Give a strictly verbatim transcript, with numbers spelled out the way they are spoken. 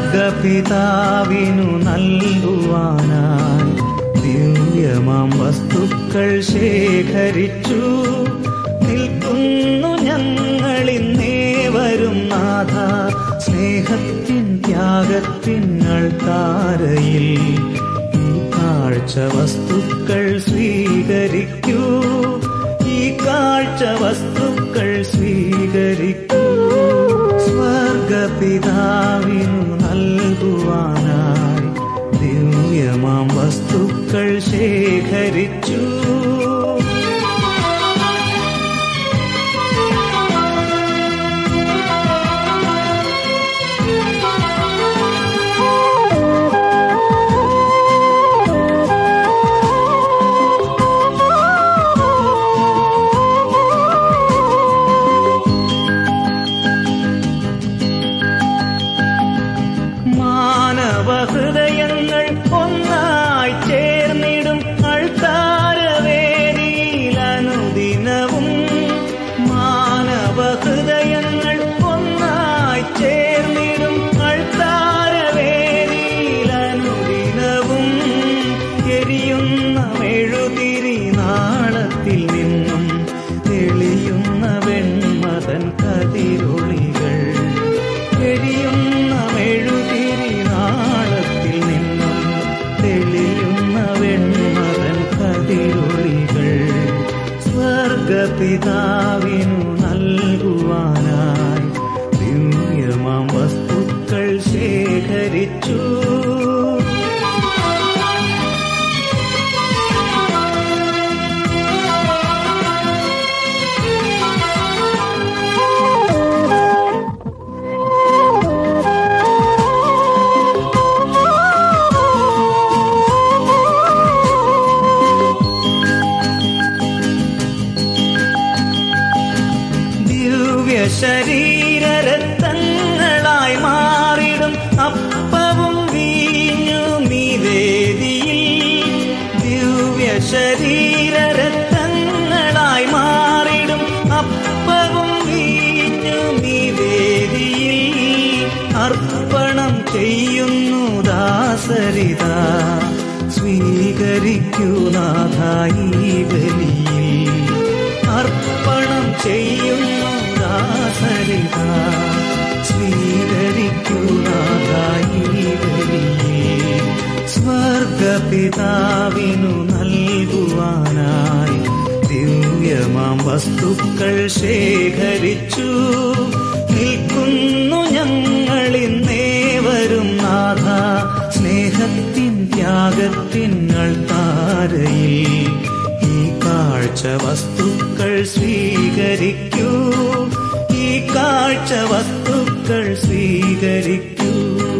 സ്വർഗപിതാവിനു നൽകുവാനായി ദിവ്യമാം വസ്തുക്കൾ ശേഖരിച്ചു നിൽക്കുന്നു ഞങ്ങളിന്നേവരും നാഥ. സ്നേഹത്തിൻ ത്യാഗത്തിൻ അൾത്താരയിൽ ഈ കാഴ്ച വസ്തുക്കൾ സ്വീകരിക്കൂ, ഈ കാഴ്ച വസ്തുക്കൾ സ്വീകരിക്കൂ. സ്വർഗപിതാവിനു നൽകുവാനായി ദിവ്യമാം വസ്തുക്കൾ ശേഖരിച്ചു. ഹൃദയങ്ങൾ ഒന്നായി ചേർന്നിടും അൾത്താരവേദിയിലനുദിനവും. മാനവ ഹൃദയങ്ങൾ ഒന്നായി ചേർന്നിടും അൾത്താരവേദിയിലനുദിനവും. എരിയുന്ന മെഴുതിരി നാളത്തിൽ നിന്നും തെളിയുന്ന വെണ്മതൻ കതിരൊളികൾ. എരിയുന്ന മെഴുതിരി നാളത്തിൽ നിന്നും തെളിയുന്ന വെണ്മതൻ കതിരൊളികൾ. സ്വർഗപിതാവിനു നൽകുവാനായി ദിവ്യമാം വസ്തുക്കൾ ശേഖരിച്ചു. ശരീരരത്നങ്ങളായി മാറിടും അപ്പവും വീഞ്ഞും ഈ വേദിയിൽ. ദിവ്യ ശരീരരത്നങ്ങളായി മാറിടും അപ്പവും വീഞ്ഞും ഈ വേദിയിൽ. അർപ്പണം ചെയ്യുന്നു ദാസരിത, സ്വീകരിക്കൂ നാഥായി ബലിയിൽ. അർപ്പണം ചെയ്യുന്നു ദാസരിത, സ്വീകരിക്കൂ നാഥായി ബലിയിൽ. സ്വർഗപിതാവിനു നൽകുവാനായി ദിവ്യമാം വസ്തുക്കൾ ശേഖരിച്ചു നിൽക്കുന്നു ഞങ്ങളിന്നേവരും നാഥ. സ്നേഹത്തിൻ ത്യാഗത്തിൻ അൾത്താരയിൽ ഈ കാഴ്ച വസ്തുക്കൾ സ്വീകരിക്കൂ, ഈ കാഴ്ച വസ്തുക്കൾ സ്വീകരിക്കൂ.